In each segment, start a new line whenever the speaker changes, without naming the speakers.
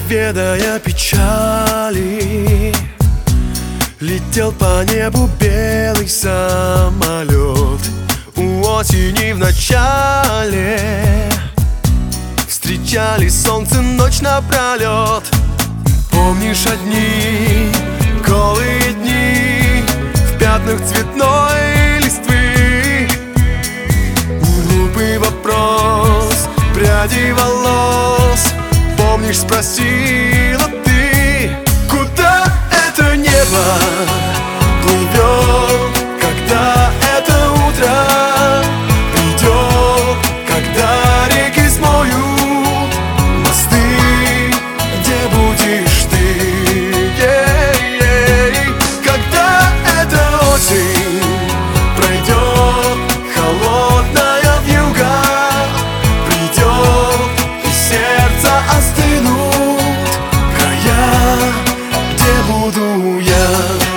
ведая печали, летел по небу белый самолет. У осени в начале встречали солнце ночь напролет. Помнишь одни голые дни в пятнах цветной листвы? Глупый вопрос пряди волос, помнишь, спросила ты, куда это небо плывет, когда это утро придет, когда реки смоют мосты, где будешь ты? Когда эта осень пройдет, холодная вьюга придет, и сердце остынут края, где буду я.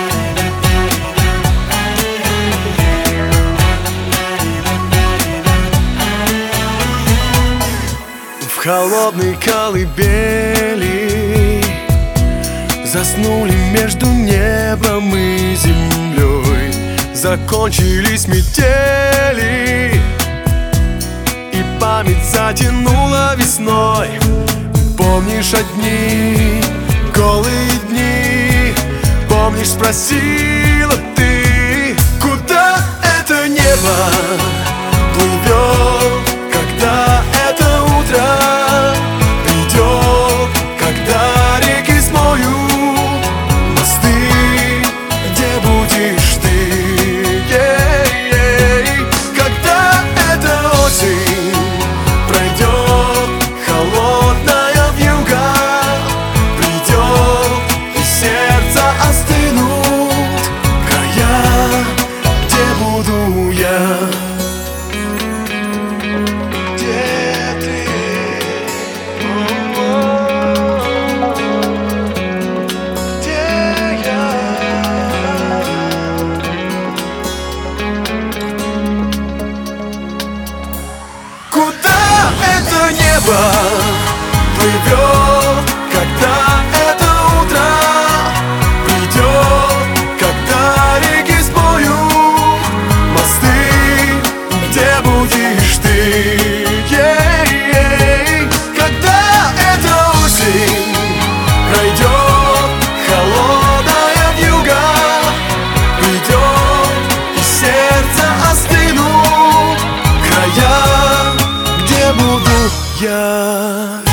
В холодной колыбели заснули между небом и землей. Закончились метели, и память затянула весной. Помнишь одни голые дни, помнишь, спросила ты, куда это небо плывет, когда это утро придет, когда реки смоют мосты, где будешь ты? Когда эта осень пройдет, холодная вьюга придет, и сердце остынут края, где буду я? Куда это небо плывет, когда это утро придет, когда реки смоют мосты, где будешь ты? Когда эта осень пройдет, холодная вьюга придет, и сердце остынут края, где буду я?